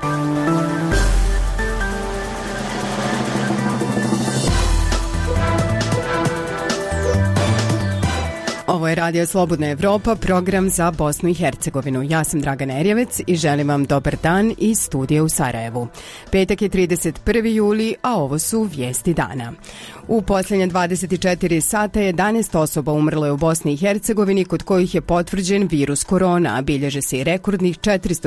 Ovo je Radio Slobodna Evropa, program za Bosnu i Hercegovinu. Ja sam Dragana Erjevec i želim vam dobar dan iz studija u Sarajevu. Petak je 31. juli, a ovo su vijesti dana. U posljednje 24 sata 11 osoba umrlo je u Bosni i Hercegovini kod kojih je potvrđen virus korona, a bilježe se i rekordnih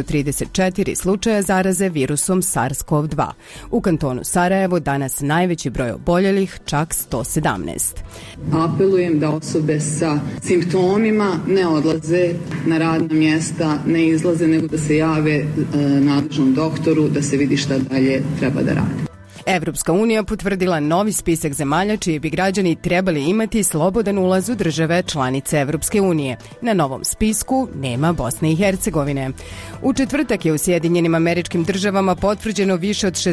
434 slučaja zaraze virusom SARS-CoV-2. U kantonu Sarajevo danas najveći broj oboljelih, čak 117. Apelujem da osobe sa simptomima ne odlaze na radna mjesta, ne izlaze, nego da se jave nadležnom doktoru da se vidi šta dalje treba da rade. Evropska unija potvrdila novi spisak zemalja čiji bi građani trebali imati slobodan ulaz u države članice Evropske unije. Na novom spisku nema Bosne i Hercegovine. U četvrtak je u Sjedinjenim Američkim Državama potvrđeno više od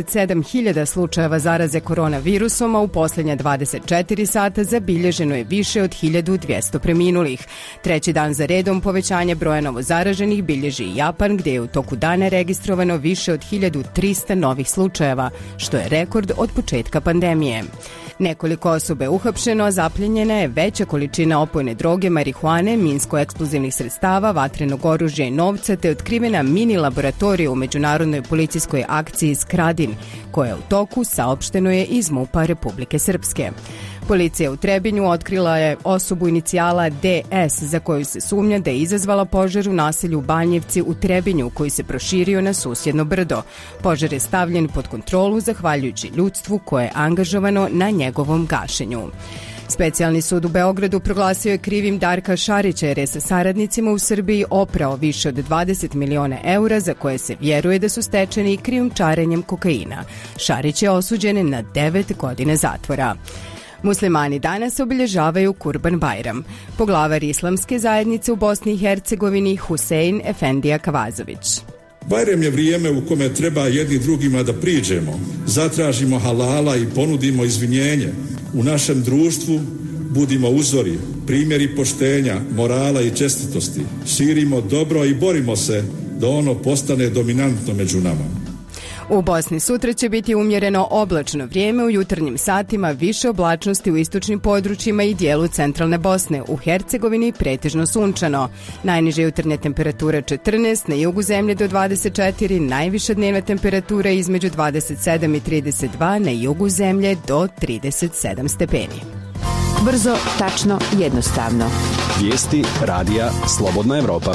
67.000 slučajeva zaraze koronavirusom, a u posljednja 24 sata zabilježeno je više od 1.200 preminulih. Treći dan za redom povećanje broja novozaraženih bilježi i Japan, gdje je u toku dana registrovano više od 1.300 novih slučajeva, što je rekord od početka pandemije. Nekoliko osoba je uhapšeno, a zapljenjena je veća količina opojne droge, marihuane, minsko-eksplozivnih sredstava, vatrenog oružja i novca, te otkrivena mini laboratorija u međunarodnoj policijskoj akciji Skradin, koja je u toku, saopšteno je iz MUP-a Republike Srpske. Policija u Trebinju otkrila je osobu inicijala DS za koju se sumnja da je izazvala požar u naselju Banjevci u Trebinju, koji se proširio na susjedno brdo. Požar je stavljen pod kontrolu zahvaljujući ljudstvu koje je angažovano na njegovom gašenju. Specijalni sud u Beogradu proglasio je krivim Darka Šarića jer je sa saradnicima u Srbiji oprao više od 20 miliona eura za koje se vjeruje da su stečeni krijumčarenjem kokaina. Šarić je osuđen na 9 godina zatvora. Muslimani danas obilježavaju Kurban Bajram. Poglavar islamske zajednice u Bosni i Hercegovini Husein Efendija Kavazović. Bajram je vrijeme u kome treba jedni drugima da priđemo, zatražimo halala i ponudimo izvinjenje. U našem društvu budimo uzori, primjeri poštenja, morala i čestitosti. Širimo dobro i borimo se da ono postane dominantno među nama. U Bosni sutra će biti umjereno oblačno vrijeme, u jutarnjim satima više oblačnosti u istočnim područjima i dijelu centralne Bosne. U Hercegovini pretežno sunčano. Najniže jutarnje temperature 14, na jugu zemlje do 24, najviša dnevna temperatura između 27 i 32, na jugu zemlje do 37 stepeni. Brzo, tačno, jednostavno. Vijesti radija Slobodna Evropa.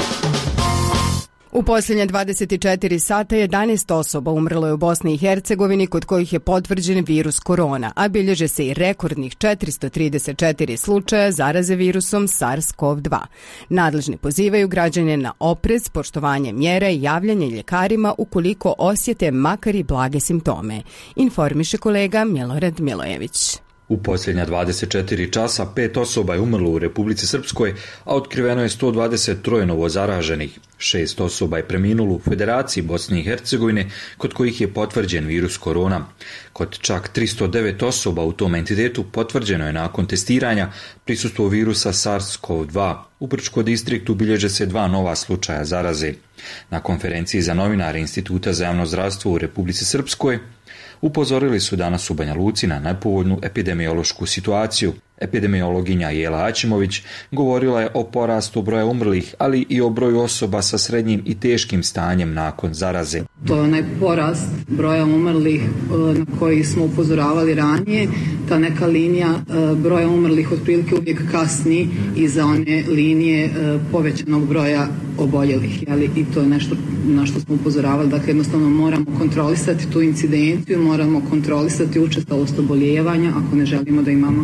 U posljednje 24 sata 11 osoba umrlo je u Bosni i Hercegovini kod kojih je potvrđen virus korona, a bilježe se i rekordnih 434 slučaja zaraze virusom SARS-CoV-2. Nadležni pozivaju građane na oprez, poštovanje mjera i javljanje ljekarima ukoliko osjete makar i blage simptome, informiše kolega Milorad Milojević. U posljednja 24 časa 5 osoba je umrlo u Republici Srpskoj, a otkriveno je 123 novozaraženih. 6 osoba je preminulo u Federaciji Bosne i Hercegovine, kod kojih je potvrđen virus korona. Kod čak 309 osoba u tom entitetu potvrđeno je nakon testiranja prisustvo virusa SARS-CoV-2. U Brčkom distriktu bilježe se 2 nova slučaja zaraze. Na konferenciji za novinare Instituta za javno zdravstvo u Republici Srpskoj upozorili su danas u Banja Luci na nepovoljnu epidemiološku situaciju. Epidemiologinja Jela Aćimović govorila je o porastu broja umrlih, ali i o broju osoba sa srednjim i teškim stanjem nakon zaraze. To je onaj porast broja umrlih na koji smo upozoravali ranije. Ta neka linija broja umrlih otprilike uvijek kasni iza one linije povećanog broja oboljelih. I to je nešto na što smo upozoravali. Dakle, jednostavno moramo kontrolisati tu incidenciju, moramo kontrolisati učestalost obolijevanja ako ne želimo da imamo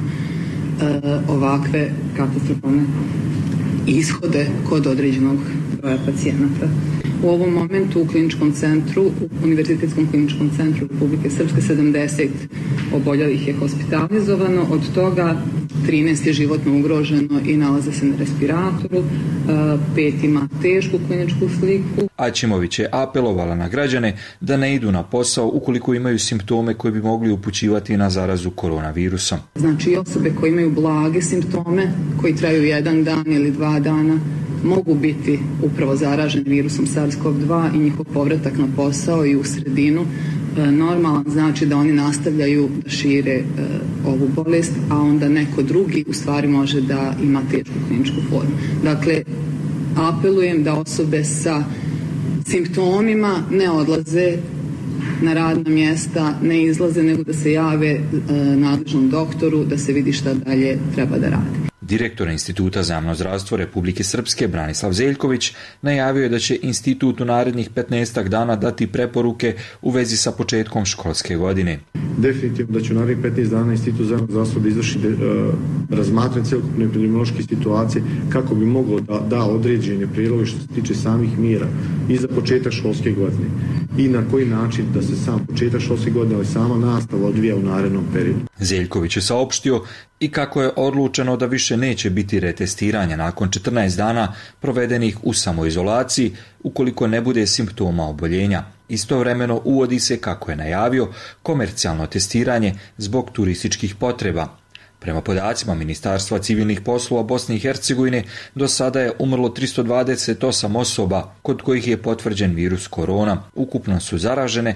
ovakve katastrofalne ishode kod određenog broja pacijenata. U ovom momentu u kliničkom centru, u Univerzitetskom kliničkom centru Republike Srpske 70 oboljelih je hospitalizovano, od toga 13 je životno ugroženo i nalaze se na respiratoru, 5 ima tešku kliničku sliku. Aćimović je apelovala na građane da ne idu na posao ukoliko imaju simptome koji bi mogli upućivati na zarazu koronavirusom. Znači osobe koje imaju blage simptome, koji traju 1 dan ili 2 dana, mogu biti upravo zaraženi virusom SARS-CoV-2 i njihov povratak na posao i u sredinu normalan, znači da oni nastavljaju da šire ovu bolest, a onda neko drugi u stvari može da ima tešku kliničku formu. Dakle, apelujem da osobe sa simptomima ne odlaze na radna mjesta, ne izlaze, nego da se jave nadležnom doktoru da se vidi šta dalje treba da rade. Direktor Instituta za javno zdravstvo Republike Srpske Branislav Zeljković najavio je da će institut u narednih 15 dana dati preporuke u vezi sa početkom školske godine. Definitivno da će u narednih 15 dana Institut za javno zdravstvo da izvrši razmatranje cjelokupne epidemiološke situacije kako bi mogao da određene prijedloge što se tiče samih mjera i za početak školske godine i na koji način da se sam početak školske godine, ali sama nastava odvija u narednom periodu. Zeljković je saopštio i kako je odlučeno da više neće biti retestiranja nakon 14 dana provedenih u samoizolaciji ukoliko ne bude simptoma oboljenja. Istovremeno uvodi se, kako je najavio, komercijalno testiranje zbog turističkih potreba. Prema podacima Ministarstva civilnih poslova Bosne i Hercegovine, do sada je umrlo 328 osoba kod kojih je potvrđen virus korona. Ukupno su zaražene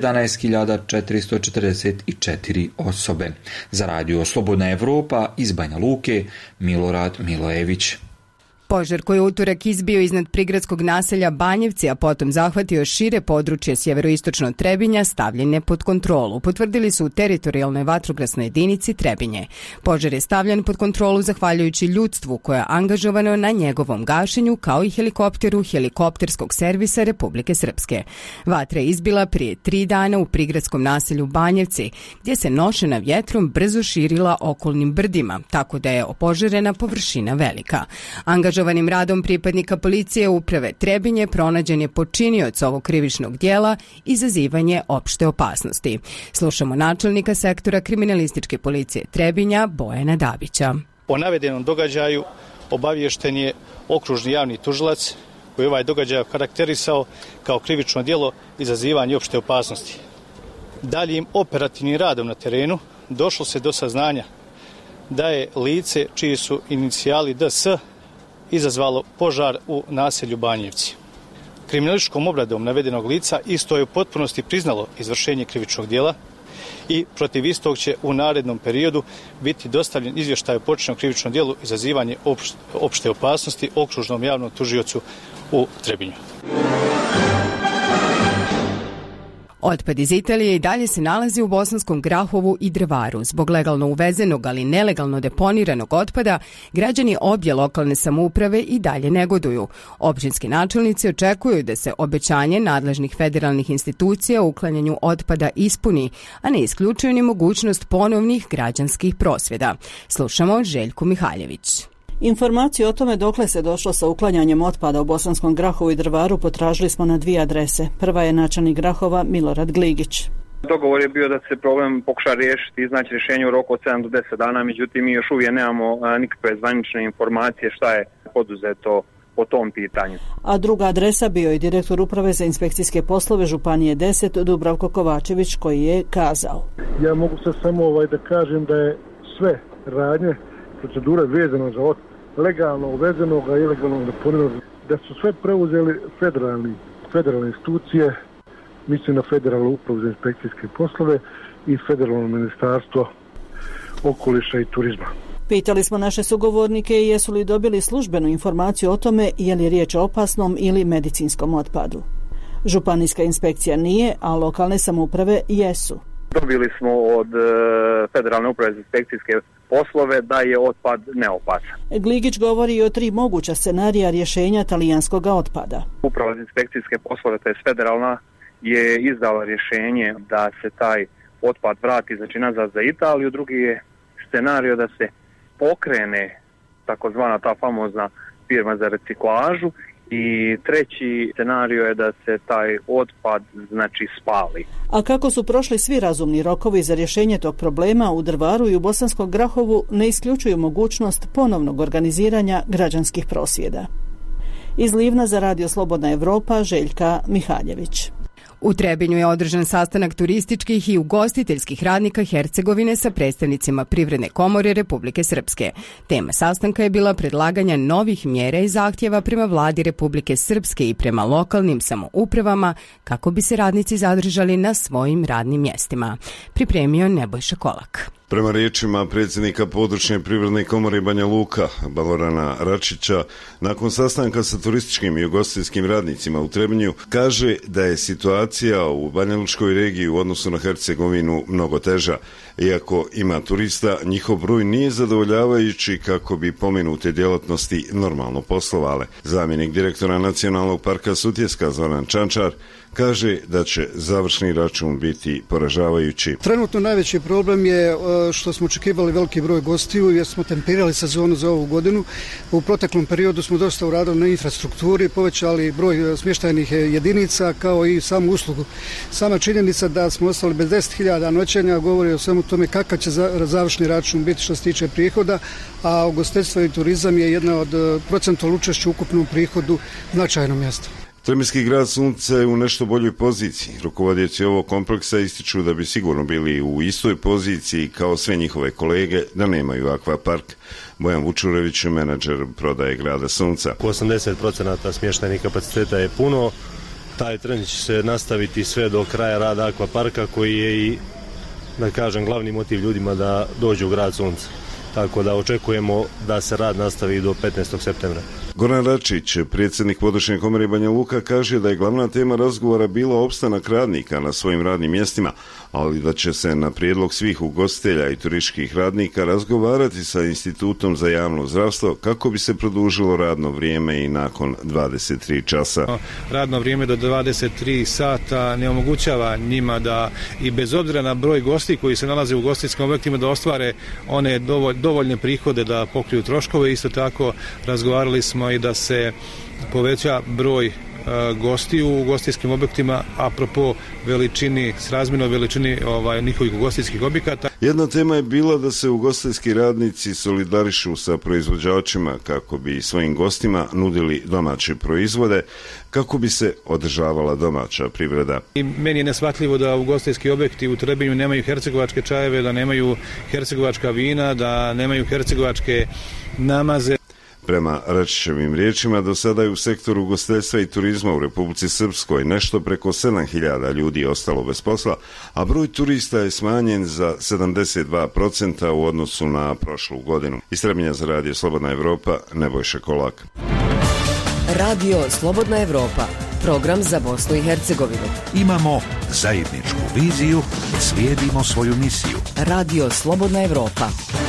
11.444 osobe. Za radio Slobodna Evropa iz Banja Luke, Milorad Milojević. Požar koji je utorak izbio iznad prigradskog naselja Banjevci, a potom zahvatio šire područje sjeveroistočno Trebinja, stavljen je pod kontrolu, potvrdili su u teritorijalnoj vatrogasnoj jedinici Trebinje. Požar je stavljen pod kontrolu zahvaljujući ljudstvu koje je angažovano na njegovom gašenju, kao i helikopteru helikopterskog servisa Republike Srpske. Vatra je izbila prije 3 dana u prigradskom naselju Banjevci, gdje se nošena vjetrom brzo širila okolnim brdima, tako da je opožarena površina velika. Angažovanim radom pripadnika policije uprave Trebinje pronađen je počinioc ovog krivičnog dijela, izazivanje opšte opasnosti. Slušamo načelnika sektora kriminalističke policije Trebinja, Bojana Dabića. O navedenom događaju obaviješten je okružni javni tužilac koji ovaj događaj karakterisao kao krivično djelo izazivanje opšte opasnosti. Daljim operativnim radom na terenu došlo se do saznanja da je lice čiji su inicijali DS izazvalo požar u naselju Banjevci. Kriminalističkom obradom navedenog lica isto je u potpunosti priznalo izvršenje krivičnog djela i protiv istog će u narednom periodu biti dostavljen izvještaj o počinjenom krivičnom djelu izazivanje opšte opasnosti okružnom javnom tužiocu u Trebinju. Otpad iz Italije i dalje se nalazi u Bosanskom Grahovu i Drvaru. Zbog legalno uvezenog, ali nelegalno deponiranog otpada, građani obje lokalne samouprave i dalje negoduju. Općinski načelnici očekuju da se obećanje nadležnih federalnih institucija u uklanjanju otpada ispuni, a ne isključuju ni mogućnost ponovnih građanskih prosvjeda. Slušamo Željku Mihaljević. Informaciju o tome dokle se došlo sa uklanjanjem otpada u Bosanskom Grahovu i Drvaru potražili smo na 2 adrese. Prva je načelnik Grahova Milorad Gligić. Dogovor je bio da se problem pokuša riješiti, iznaći rješenje u roku od 7 do 10 dana, međutim mi još uvijek nemamo nikakve zvanične informacije šta je poduzeto po tom pitanju. A druga adresa bio je direktor uprave za inspekcijske poslove Županije 10 Dubravko Kovačević, koji je kazao: Ja mogu sad samo da kažem da je sve radnje, procedure vezano za legalno uvezenog i ilegalno deponiranog, da su sve preuzeli federalne institucije, mislim na Federalnu upravu za inspekcijske poslove i Federalno ministarstvo okoliša i turizma. Pitali smo naše sugovornike jesu li dobili službenu informaciju o tome je li riječ o opasnom ili medicinskom otpadu. Županijska inspekcija nije, a lokalne samouprave jesu. Dobili smo od Federalne uprave za inspekcijske poslove da je otpad neopasan. Gligić govori i o 3 moguća scenarija rješenja talijanskog otpada. Uprava za inspekcijske poslove, to je federalna, je izdala rješenje da se taj otpad vrati nazad za Italiju. Drugi je scenario da se pokrene takozvana ta famozna firma za reciklažu I treći scenario je da se taj otpad spali. A kako su prošli svi razumni rokovi za rješenje tog problema, u Drvaru i u Bosanskom Grahovu ne isključuju mogućnost ponovnog organiziranja građanskih prosvjeda. Iz Livna za Radio Slobodna Evropa, Željka Mihaljević. U Trebinju je održan sastanak turističkih i ugostiteljskih radnika Hercegovine sa predstavnicima Privredne komore Republike Srpske. Tema sastanka je bila predlaganja novih mjera i zahtjeva prema vladi Republike Srpske i prema lokalnim samoupravama kako bi se radnici zadržali na svojim radnim mjestima. Pripremio Nebojša Kolak. Prema riječima predsjednika područne Privredne komore Banja Luka, Balorana Račića, nakon sastanka sa turističkim i ugostiteljskim radnicima u Trebinju, kaže da je situacija u Banja Lučkoj regiji u odnosu na Hercegovinu mnogo teža. Iako ima turista, njihov broj nije zadovoljavajući kako bi pomenute djelatnosti normalno poslovale. Zamjenik direktora Nacionalnog parka Sutjeska Zoran Čančar kaže da će završni račun biti poražavajući. Trenutno najveći problem je što smo očekivali veliki broj gostiju jer smo tempirali sezonu za ovu godinu. U proteklom periodu smo dosta uradili na infrastrukturi, povećali broj smještajnih jedinica kao i samu uslugu. Sama činjenica da smo ostali bez 10.000 noćenja govori o svemu tome kakav će završni račun biti što se tiče prihoda, a ugostiteljstvo i turizam je jedna od procentualnog učešća u ukupnom prihodu značajno mjesto. Trebinski grad Sunce je u nešto boljoj poziciji. Rukovodioci ovog kompleksa ističu da bi sigurno bili u istoj poziciji kao sve njihove kolege da nemaju akvapark. Bojan Vučurević, menadžer prodaje grada Sunca. 80% smještajnih kapaciteta je puno. Taj trend će se nastaviti sve do kraja rada akvaparka koji je i, da kažem, glavni motiv ljudima da dođu u grad Sunca. Tako da očekujemo da se rad nastavi do 15. septembra. Goran Račić, predsjednik područne komore Banja Luka, kaže da je glavna tema razgovora bila opstanak radnika na svojim radnim mjestima, ali da će se na prijedlog svih ugostitelja i turističkih radnika razgovarati sa Institutom za javno zdravstvo kako bi se produžilo radno vrijeme i nakon 23 časa. Radno vrijeme do 23 sata ne omogućava njima da i bez obzira na broj gosti koji se nalaze u ugostiteljskim objektima da ostvare one dovoljne prihode da pokriju troškove. Isto tako razgovarali smo i da se poveća broj gostiju u ugostiteljskim objektima apropo veličini, srazmjerno veličini njihovih ugostiteljskih objekata. Jedna tema je bila da se ugostiteljski radnici solidarišu sa proizvođačima kako bi svojim gostima nudili domaće proizvode, kako bi se održavala domaća privreda. I meni je neshvatljivo da ugostiteljski objekti u Trebinju nemaju hercegovačke čajeve, da nemaju hercegovačka vina, da nemaju hercegovačke namaze. Prema Račićevim riječima, do sada je u sektoru ugostiteljstva i turizma u Republici Srpskoj nešto preko 7.000 ljudi ostalo bez posla, a broj turista je smanjen za 72% u odnosu na prošlu godinu. Iz Trebinja za Radio Slobodna Evropa, Nebojša Kolak. Radio Slobodna Evropa, program za Bosnu i Hercegovinu. Imamo zajedničku viziju, slijedimo svoju misiju. Radio Slobodna Evropa.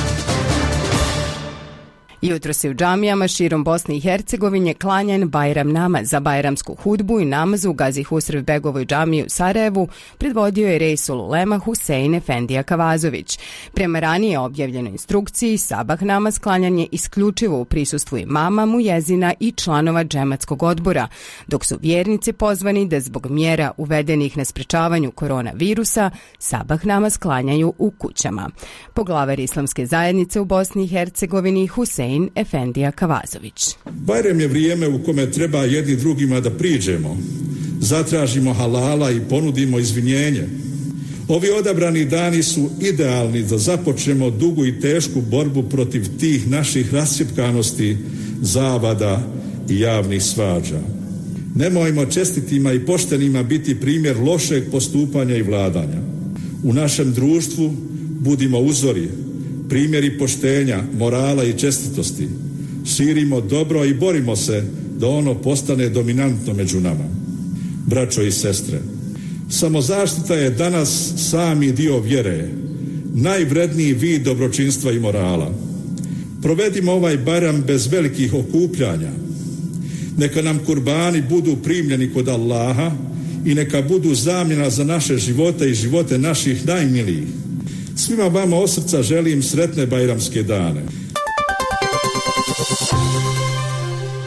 Jutro se u džamijama širom Bosne i Hercegovine klanjan Bajram namaz. Za bajramsku hudbu i namaz u Gazi Husrev Begovoj džamiji u Sarajevu predvodio je Reisul Ulema Husein Efendija Kavazović. Prema ranije objavljenoj instrukciji, sabah namaz klanjan je isključivo u prisustvu imama, mujezina i članova džematskog odbora, dok su vjernici pozvani da zbog mjera uvedenih na sprečavanju koronavirusa sabah namaz klanjaju u kućama. Poglavar Islamske zajednice u Bosni i Hercegovini Husein Efendija Kavazović. Bajram je vrijeme u kome treba jedni drugima da priđemo, zatražimo halala i ponudimo izvinjenje. Ovi odabrani dani su idealni da započnemo dugu i tešku borbu protiv tih naših rascjepkanosti, zavada i javnih svađa. Nemojmo čestitima i poštenima biti primjer lošeg postupanja i vladanja. U našem društvu budimo uzori, primjeri poštenja, morala i čestitosti. Širimo dobro i borimo se da ono postane dominantno među nama. Braćo i sestre, samozaštita je danas sami dio vjere, najvredniji vid dobročinstva i morala. Provedimo ovaj Bajram bez velikih okupljanja. Neka nam kurbani budu primljeni kod Allaha i neka budu zamjena za naše živote i živote naših najmilijih. Svima vama od srca želim sretne bajramske dane.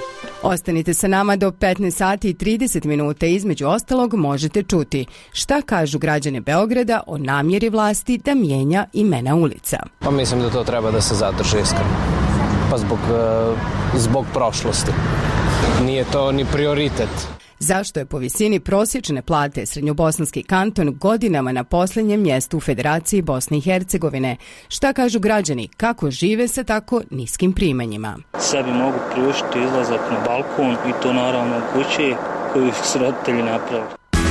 Ostanite sa nama do 15 sati i 30 minuta. Između ostalog možete čuti šta kažu građani Beograda o namjeri vlasti da mijenja imena ulica. Pa mislim da to treba da se zadrži iskreno. Pa zbog prošlosti. Nije to ni prioritet. Zašto je po visini prosječne plate Srednjobosanski kanton godinama na posljednjem mjestu u Federaciji Bosne i Hercegovine? Šta kažu građani, kako žive sa tako niskim primanjima? Sebi mogu priuštiti izlazak na balkon i to naravno kuće koju su roditelji napravili.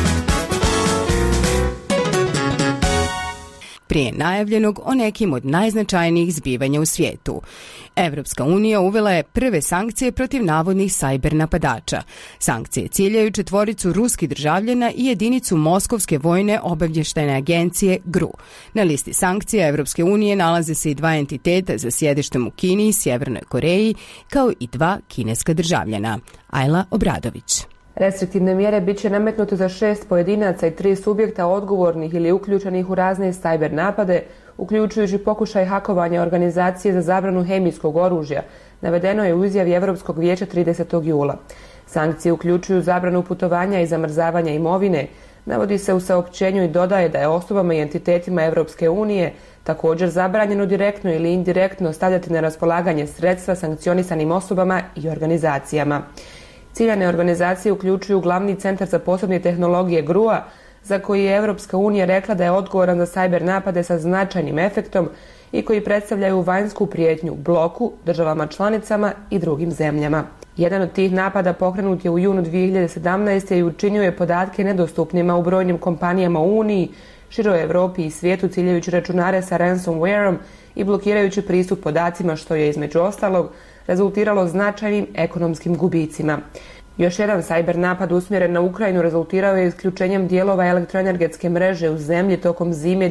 Prije najavljenog o nekim od najznačajnijih zbivanja u svijetu. Evropska unija uvela je prve sankcije protiv navodnih sajber napadača. Sankcije ciljaju 4 ruskih državljana i jedinicu Moskovske vojne obavještajne agencije GRU. Na listi sankcija Evropske unije nalaze se i 2 entiteta za sjedištem u Kini i Sjevernoj Koreji, kao i 2 kineska državljana. Ajla Obradović. Restriktivne mjere bit će nametnute za 6 pojedinaca i 3 subjekta odgovornih ili uključenih u razne sajber napade, uključujući pokušaj hakovanja organizacije za zabranu hemijskog oružja, navedeno je u izjavi Evropskog vijeća 30. jula. Sankcije uključuju zabranu putovanja i zamrzavanja imovine, navodi se u saopćenju i dodaje da je osobama i entitetima Evropske unije također zabranjeno direktno ili indirektno stavljati na raspolaganje sredstva sankcionisanim osobama i organizacijama. Ciljane organizacije uključuju glavni centar za posebne tehnologije GRU-a, za koji je Evropska unija rekla da je odgovoran za sajber napade sa značajnim efektom i koji predstavljaju vanjsku prijetnju bloku, državama članicama i drugim zemljama. Jedan od tih napada pokrenut je u junu 2017. i učinio je podatke nedostupnima u brojnim kompanijama u Uniji, široj Evropi i svijetu ciljajući računare sa ransomwareom i blokirajući pristup podacima, što je između ostalog rezultiralo značajnim ekonomskim gubicima. Još jedan sajber napad usmjeren na Ukrajinu rezultirao je isključenjem dijelova elektroenergetske mreže u zemlji tokom zime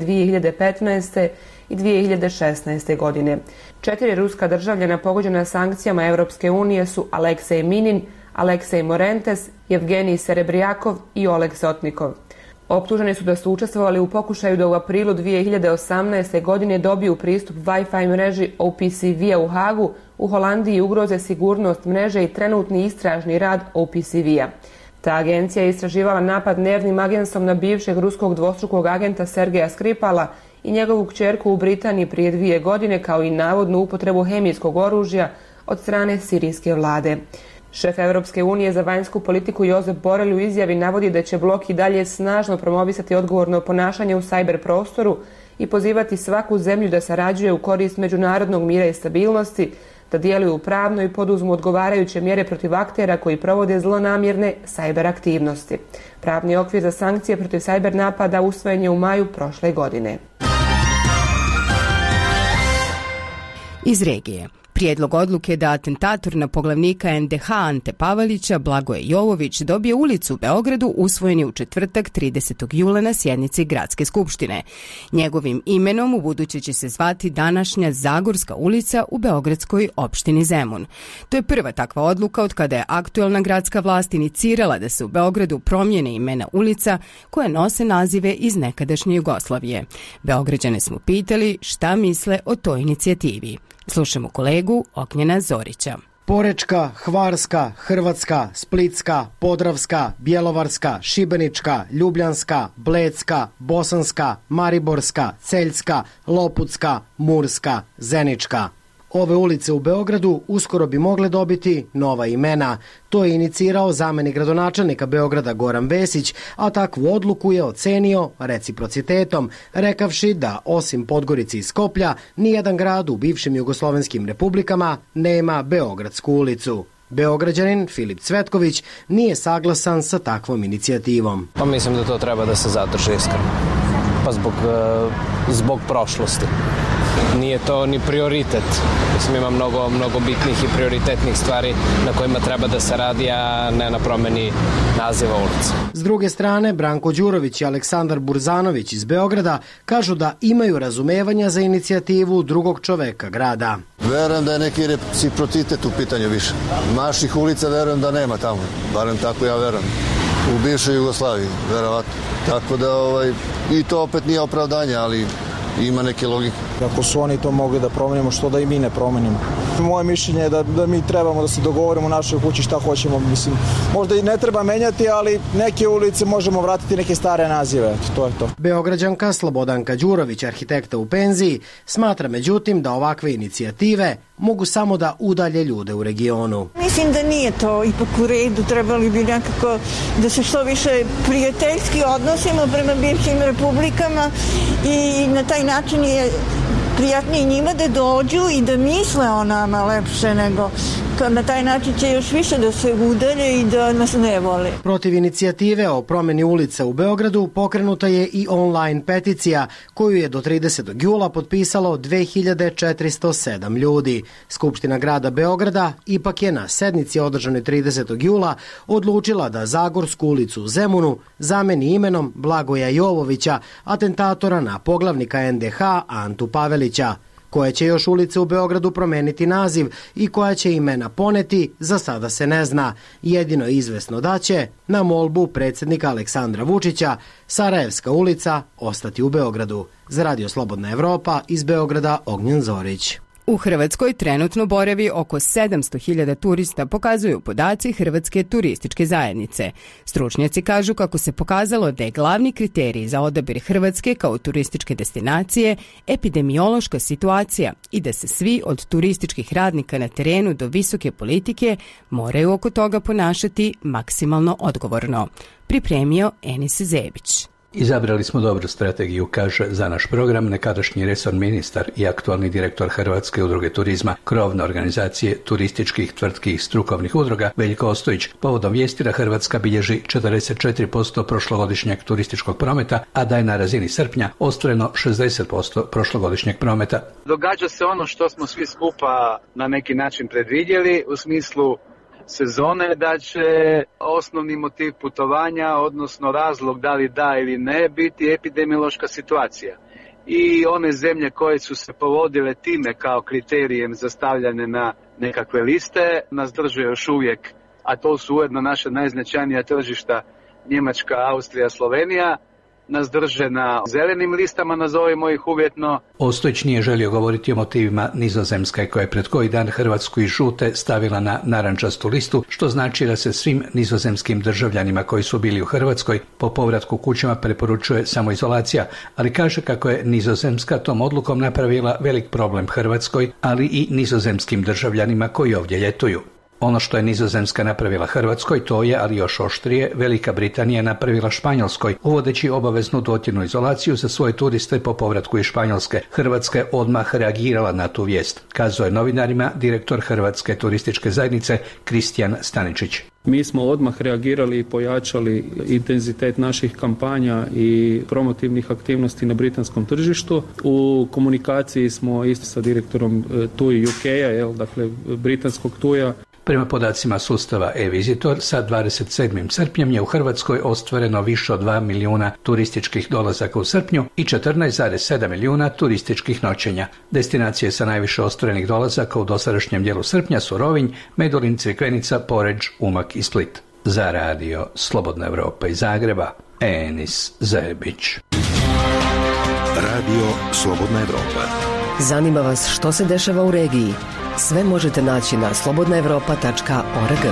2015. i 2016. godine. 4 ruska državljana pogođena sankcijama Evropske unije su Aleksej Minin, Aleksej Morentes, Evgenij Serebrijakov i Oleg Sotnikov. Optuženi su da su učestvovali u pokušaju da u aprilu 2018. godine dobiju pristup Wi-Fi mreži OPCV-a u Hagu, u Holandiji ugroze sigurnost mreže i trenutni istražni rad OPCV-a. Ta agencija je istraživala napad nervnim agensom na bivšeg ruskog dvostrukog agenta Sergeja Skripala i njegovu kćerku u Britaniji prije 2 godine, kao i navodnu upotrebu hemijskog oružja od strane sirijske vlade. Šef Evropske unije za vanjsku politiku Josep Borrell u izjavi navodi da će blok i dalje snažno promovisati odgovorno ponašanje u sajber prostoru i pozivati svaku zemlju da sarađuje u korist međunarodnog mira i stabilnosti, da djeluju pravno i poduzmu odgovarajuće mjere protiv aktera koji provode zlonamjerne sajber aktivnosti. Pravni okvir za sankcije protiv sajber napada usvojen je u maju prošle godine. Iz regije. Prijedlog odluke da atentator na poglavnika NDH Ante Pavelića, Blagoje Jovović, dobije ulicu u Beogradu usvojen je u četvrtak 30. jula na sjednici Gradske skupštine. Njegovim imenom ubuduće će se zvati današnja Zagorska ulica u beogradskoj opštini Zemun. To je prva takva odluka od kada je aktuelna gradska vlast inicirala da se u Beogradu promijene imena ulica koje nose nazive iz nekadašnje Jugoslavije. Beograđane smo pitali šta misle o toj inicijativi. Slušamo kolegu Ognjena Zorića. Porečka, Hvarska, Hrvatska, Splitska, Podravska, Bjelovarska, Šibenička, Ljubljanska, Blecka, Bosanska, Mariborska, Celjska, Loputska, Murska, Zenička. Ove ulice u Beogradu uskoro bi mogle dobiti nova imena. To je inicirao zamjenik gradonačelnika Beograda Goran Vesić, a takvu odluku je ocenio reciprocitetom, rekavši da osim Podgorice i Skoplja, nijedan grad u bivšim jugoslovenskim republikama nema Beogradsku ulicu. Beograđanin Filip Cvetković nije saglasan sa takvom inicijativom. Pa mislim da to treba da se zadrži iskreno. Pa zbog prošlosti. Nije to ni prioritet. Mislim, ima mnogo bitnih i prioritetnih stvari na kojima treba da se radi, a ne na promeni naziva ulice. S druge strane, Branko Đurović i Aleksandar Burzanović iz Beograda kažu da imaju razumevanja za inicijativu drugog čoveka grada. Verujem da je neki reciprocitet u pitanju više. Naših ulica verujem da nema tamo, barem tako ja verujem. U bivšoj Jugoslaviji, verovatno. Tako da i to opet nije opravdanje, ali ima neke logike. Ako su oni to mogli da promenimo, što da i mi ne promenimo? Moje mišljenje je da mi trebamo da se dogovorimo u našoj kući šta hoćemo. Mislim, možda i ne treba menjati, ali neke ulice možemo vratiti neke stare nazive. To je to. Beograđanka Slobodanka Đurović, arhitekta u penziji, smatra međutim da ovakve inicijative mogu samo da udalje ljude u regionu. Mislim da nije to ipak u redu, trebali bi nekako da se što više prijateljski odnosimo prema bivšim republikama i na taj način je prijatnije njima da dođu i da misle o nama lepše nego na taj način će još više da se udalje i da nas ne vole. Protiv inicijative o promjeni ulica u Beogradu pokrenuta je i online peticija koju je do 30. jula potpisalo 2407 ljudi. Skupština grada Beograda ipak je na sednici održanoj 30. jula odlučila da Zagorsku ulicu u Zemunu zameni imenom Blagoja Jovovića, atentatora na poglavnika NDH Antu Pavelića. Koje će još ulice u Beogradu promeniti naziv i koja će imena poneti, za sada se ne zna. Jedino je izvesno da će, na molbu predsjednika Aleksandra Vučića, Sarajevska ulica ostati u Beogradu. Za Radio Slobodna Evropa iz Beograda, Ognjen Zorić. U Hrvatskoj trenutno boravi oko 700.000 turista, pokazuju podaci Hrvatske turističke zajednice. Stručnjaci kažu kako se pokazalo da je glavni kriterij za odabir Hrvatske kao turističke destinacije epidemiološka situacija i da se svi od turističkih radnika na terenu do visoke politike moraju oko toga ponašati maksimalno odgovorno. Pripremio Enis Zebić. Izabrali smo dobru strategiju, kaže za naš program nekadašnji resorni ministar i aktualni direktor Hrvatske udruge turizma, krovne organizacije turističkih tvrtki i strukovnih udruga Veljko Ostojić. Povodom vijesti da Hrvatska bilježi 44% prošlogodišnjeg turističkog prometa, a da je na razini srpnja ostvareno 60% prošlogodišnjeg prometa. Događa se ono što smo svi skupa na neki način predvidjeli u smislu sezone, da će osnovni motiv putovanja, odnosno razlog da li da ili ne, biti epidemiološka situacija. I one zemlje koje su se povodile time kao kriterijem za stavljanje na nekakve liste nas drže još uvijek, a to su ujedno naša najznačajnija tržišta Njemačka, Austrija, Slovenija, nas drže na zelenim listama, nazovimo ih uvjetno. Ostojić nije želio govoriti o motivima Nizozemske, koja je pred koji dan Hrvatsku i žute stavila na narančastu listu, što znači da se svim nizozemskim državljanima koji su bili u Hrvatskoj po povratku kućama preporučuje samoizolacija, ali kaže kako je Nizozemska tom odlukom napravila velik problem Hrvatskoj, ali i nizozemskim državljanima koji ovdje ljetuju. Ono što je Nizozemska napravila Hrvatskoj, to je, ali još oštrije, Velika Britanija napravila Španjolskoj, uvodeći obaveznu dvotjednu izolaciju za svoje turiste po povratku iz Španjolske. Hrvatska je odmah reagirala na tu vijest, kazao je novinarima direktor Hrvatske turističke zajednice Kristijan Staničić. Mi smo odmah reagirali i pojačali intenzitet naših kampanja i promotivnih aktivnosti na britanskom tržištu. U komunikaciji smo isto sa direktorom TUI UK-a, dakle britanskog TUI-a. Prema podacima sustava e-Visitor, sa 27. srpnjem je u Hrvatskoj ostvareno više od 2 milijuna turističkih dolazaka u srpnju i 14,7 milijuna turističkih noćenja. Destinacije sa najviše ostvarenih dolazaka u dosadašnjem dijelu srpnja su Rovinj, Medulin, Crikvenica, Poreč, Umag i Split. Za Radio Slobodna Evropa iz Zagreba, Enis Zebić. Radio Slobodna Evropa. Zanima vas što se dešava u regiji? Sve možete naći na slobodnaevropa.org.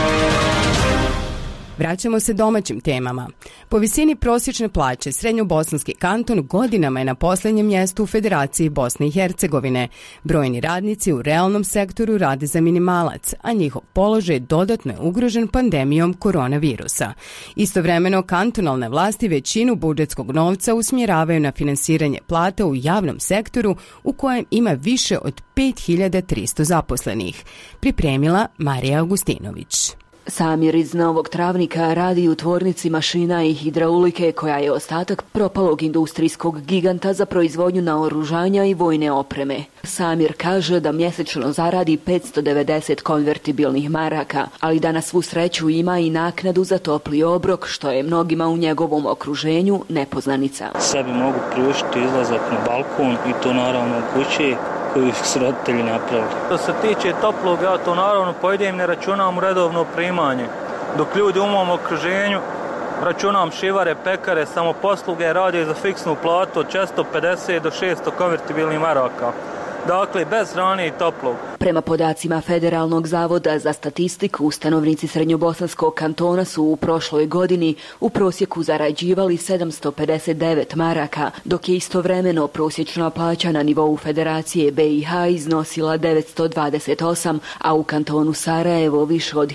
Vraćamo se domaćim temama. Po visini prosječne plaće, Srednjobosanski kanton godinama je na posljednjem mjestu u Federaciji Bosne i Hercegovine. Brojni radnici u realnom sektoru rade za minimalac, a njihov položaj dodatno je ugrožen pandemijom koronavirusa. Istovremeno, kantonalne vlasti većinu budžetskog novca usmjeravaju na finansiranje plata u javnom sektoru u kojem ima više od 5300 zaposlenih. Pripremila Marija Augustinović. Samir iz Novog Travnika radi u tvornici mašina i hidraulike koja je ostatak propalog industrijskog giganta za proizvodnju naoružanja i vojne opreme. Samir kaže da mjesečno zaradi 590 konvertibilnih maraka, ali da na svu sreću ima i naknadu za topli obrok, što je mnogima u njegovom okruženju nepoznanica. Sebi mogu priuštiti izlazak na balkon i to naravno u kući koji su roditelji napravili. Što se tiče toplog, ja to naravno pojedem, ne računam redovno primanje. Dok ljudi u mom okruženju računam šivare, pekare, samoposluge, rade za fiksnu platu od 450 do 600 konvertibilnih maraka. dakle bez hrane i toplog. Prema podacima Federalnog zavoda za statistiku, stanovnici Srednjobosanskog kantona su u prošloj godini u prosjeku zarađivali 759 maraka, dok je istovremeno prosječna plaća na nivou Federacije BiH iznosila 928, a u kantonu Sarajevo više od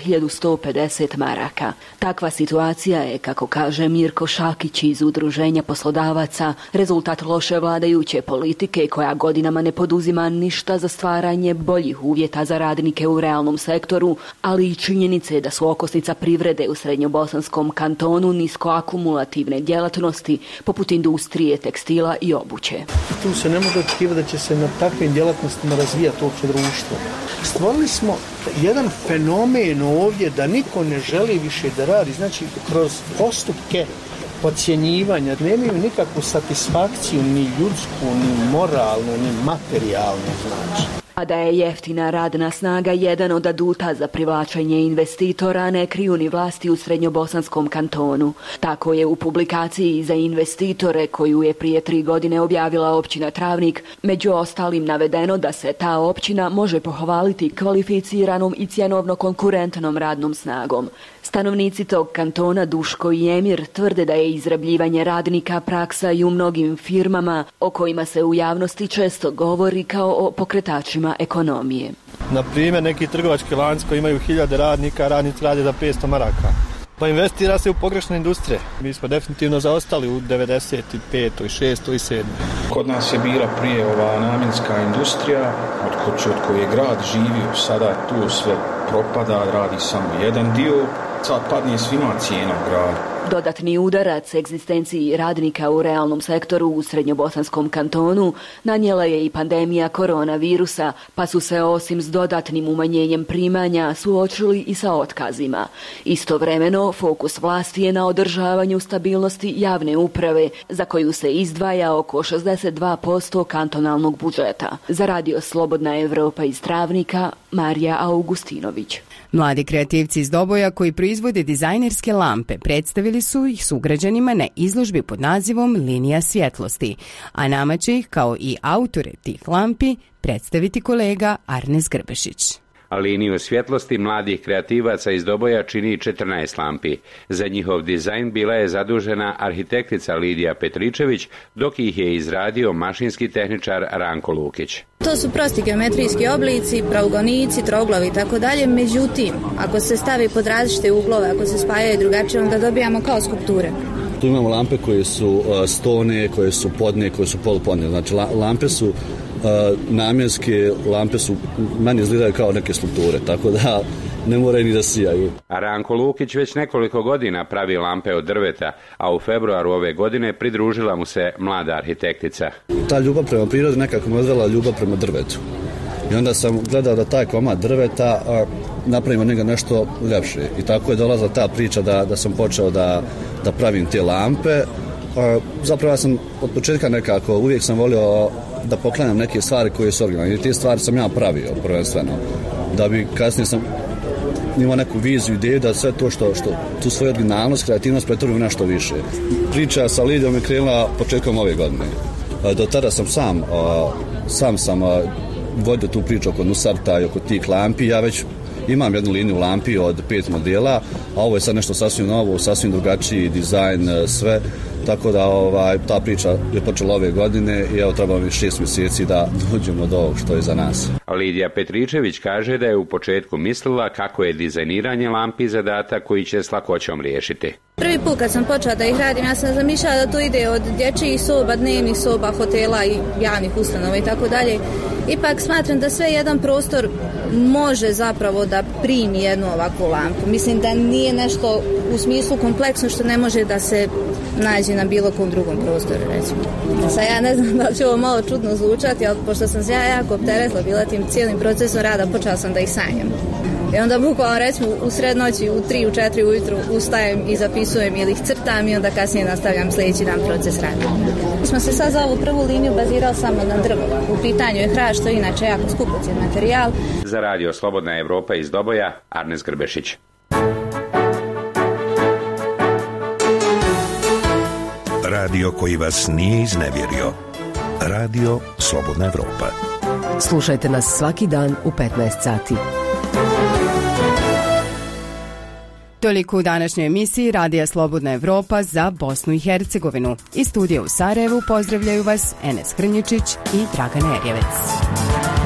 1150 maraka. Takva situacija je, kako kaže Mirko Šakić iz Udruženja poslodavaca, rezultat loše vladajuće politike koja godinama ne poduzima ništa za stvaranje boljih uvjeta za radnike u realnom sektoru, ali i činjenice da su okosnica privrede u Srednjobosanskom kantonu niskoakumulativne djelatnosti poput industrije, tekstila i obuće. Tu se ne može očekivati da će se na takvim djelatnostima razvijati uopće društvo. Stvorili smo jedan fenomen ovdje da niko ne želi više da radi, znači kroz postupke ocjenjivanja nemaju nikakvu satisfakciju ni ljudsku, ni moralnu, ni materijalnu, znači. A da je jeftina radna snaga jedan od aduta za privlačenje investitora, ne kriju ni vlasti u Srednjobosanskom kantonu. Tako je u publikaciji za investitore koju je prije 3 godine objavila općina Travnik među ostalim navedeno da se ta općina može pohvaliti kvalificiranom i cjenovno konkurentnom radnom snagom. Stanovnici tog kantona Duško i Emir tvrde da je izrabljivanje radnika praksa i u mnogim firmama o kojima se u javnosti često govori kao o pokretačima ekonomije. Na primjer, neki trgovački lanci koji imaju 1000 radnika, radnici rade za 500 maraka. Pa investira se u pogrešne industrije. Mi smo definitivno zaostali u 95. 6. i 7. Kod nas je bila prije ova namjenska industrija od koje grad živio. Sada tu sve propada, radi samo jedan dio. Sad padne svima cijena u gradu. Dodatni udarac egzistenciji radnika u realnom sektoru u Srednjobosanskom kantonu nanijela je i pandemija koronavirusa, pa su se osim s dodatnim umanjenjem primanja suočili i sa otkazima. Istovremeno, fokus vlasti je na održavanju stabilnosti javne uprave, za koju se izdvaja oko 62% kantonalnog budžeta. Za Radio Slobodna Evropa iz Travnika, Marija Augustinović. Mladi kreativci iz Doboja koji proizvode dizajnerske lampe predstavili su ih sugrađanima na izložbi pod nazivom Linija svjetlosti, a nama će ih kao i autore tih lampi predstaviti kolega Arnes Grbešić. Liniju svjetlosti mladih kreativaca iz Doboja čini 14 lampi. Za njihov dizajn bila je zadužena arhitektica Lidija Petričević, dok ih je izradio mašinski tehničar Ranko Lukić. To su prosti geometrijski oblici, praugonici, trouglovi i tako dalje, međutim, ako se stavi pod različite uglove, ako se spajaju drugačije, onda dobijamo kao skulpture. Tu imamo lampe koje su stone, koje su podne, koje su polupodne. Znači lampe su namjenske, lampe su meni izgledaju kao neke skulpture, tako da ne moraju ni da sijaju. A Ranko Lukić već nekoliko godina pravi lampe od drveta, a u februaru ove godine pridružila mu se mlada arhitektica. Ta ljubav prema prirodi nekako me odvela ljubav prema drvetu. I onda sam gledao da taj komad drveta napravimo njega nešto ljepše. I tako je dolazila ta priča da sam počeo da pravim te lampe. Zapravo ja sam od početka nekako, uvijek sam volio da poklanjam neke stvari koje su originalne. I te stvari sam ja pravio prvenstveno. Da bi kasnije sam imao neku viziju, ideju da sve to što tu svoju originalnost, kreativnost pretvorim u nešto više. Priča sa Lidijom je krenula početkom ove godine. Do tada sam sam vodio tu priču oko Nusarta i oko tih lampi. Ja već imam jednu liniju lampi od 5 modela, a ovo je sad nešto sasvim novo, sasvim drugačiji dizajn, sve. Tako da ta priča je počela ove godine i evo treba mi 6 mjeseci da dođemo do ovog što je za nas. Lidija Petričević kaže da je u početku mislila kako je dizajniranje lampi zadatak koji će s lakoćom riješiti. Prvi put kad sam počela da ih radim, ja sam zamišljala da to ide od dječjih soba, dnevnih soba, hotela i javnih ustanova i tako dalje. Ipak smatram da sve jedan prostor može zapravo da primi jednu ovakvu lampu. Mislim da nije nešto u smislu kompleksno što ne može da se nađe na bilo kom drugom prostoru, recimo. Sad ja ne znam da će ovo malo čudno zvučati, ali pošto sam se ja jako opteretila bila tim cijelim procesom rada, počela sam da ih sanjam. I onda bukvalno recimo u sred noći, u 3, u 4 ujutru ustajem i zapisujem ili ih crtam i onda kasnije nastavljam sljedeći dan proces rada. Mi smo se sad za ovu prvu liniju bazirali samo na drvo. U pitanju je hrašt, što je inače jako skupocjen materijal. Za Radio Slobodna Evropa iz Doboja, Arnes Grbešić. Radio koji vas nije iznevjerio. Radio Slobodna Evropa. Slušajte nas svaki dan u 15 sati. Toliko u današnjoj emisiji Radija Slobodna Evropa za Bosnu i Hercegovinu. Iz studija u Sarajevu pozdravljaju vas Enes Hrnjičić i Dragana Erjevec.